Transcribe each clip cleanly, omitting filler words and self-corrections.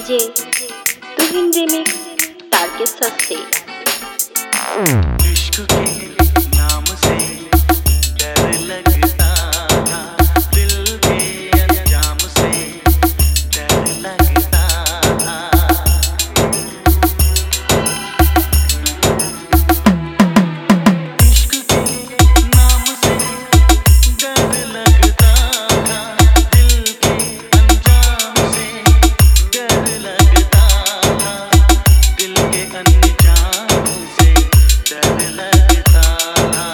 DJ तुहिन remix Tarkeshwar से। इश्क के नाम से डर लगता था, दिल के अंजाम से डर लगता था। इश्क के नाम से डर लगता था, दिल के अंजाम से डर लगता था, दिल के अंजाम से डर लगता था।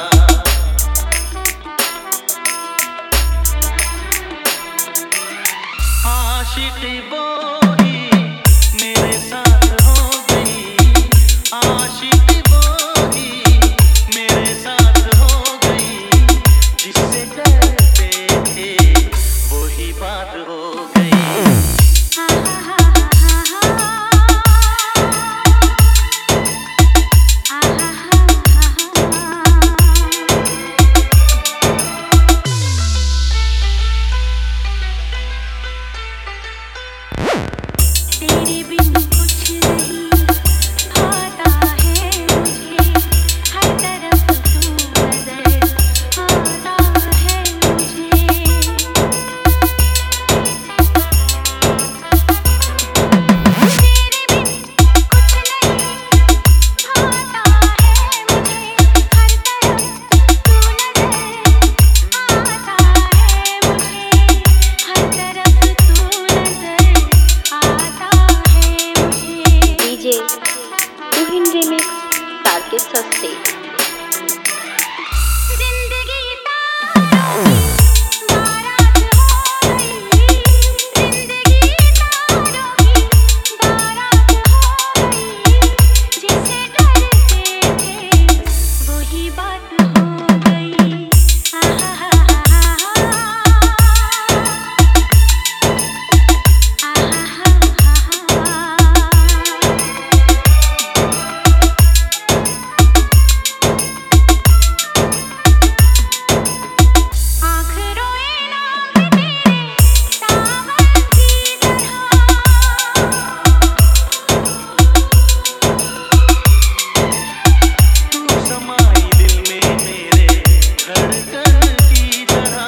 आशिकी वो ही मेरे साथ हो गई, आशिकी वो ही मेरे साथ हो गई, जिससे डरते थे वही बात हो गई। तेरे बिन कुछ नहीं भाता है मुझे, हर तरफ तू नजर आता है मुझे। तेरे बिन कुछ नहीं भाता है मुझे, हर तरफ तू नजर आता है मुझे, हर तरफ तू नजर आता है मुझे। डीजे तुहिन रिमिक्स तारकेश्वर से। जिंदगी तारों की बारात हो गई, जिंदगी तारों की बारात हो गई, जिसे डरते थे वही बात हो गई। आँख रोए नाम तेरे सावन की तरह, तू समाई दिल में मेरे धड़कन की तरह।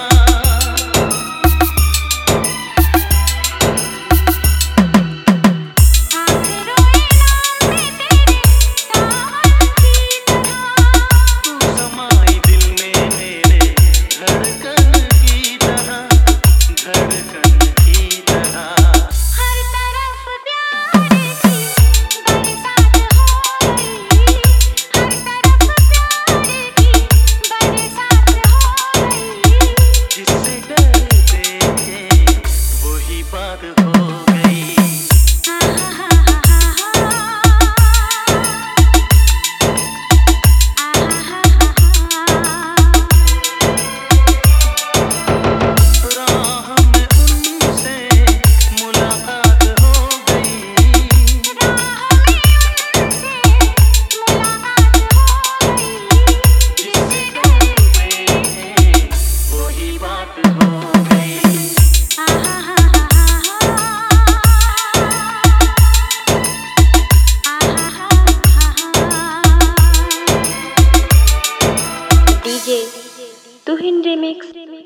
आँख रोए नाम तेरे सावन की तरह, तू समाई दिल में मेरे धड़कन की तरह, धड़कन की तरह। हर तरफ प्यार की बरसात हो गई, हर तरफ प्यार की बरसात हो गई, जिससे डरते थे वही बात हो गई। राह में उनसे मुलाकात हो गई, जिससे डरते थे वही बात हो गई। डीजे तुहिन रिमिक्स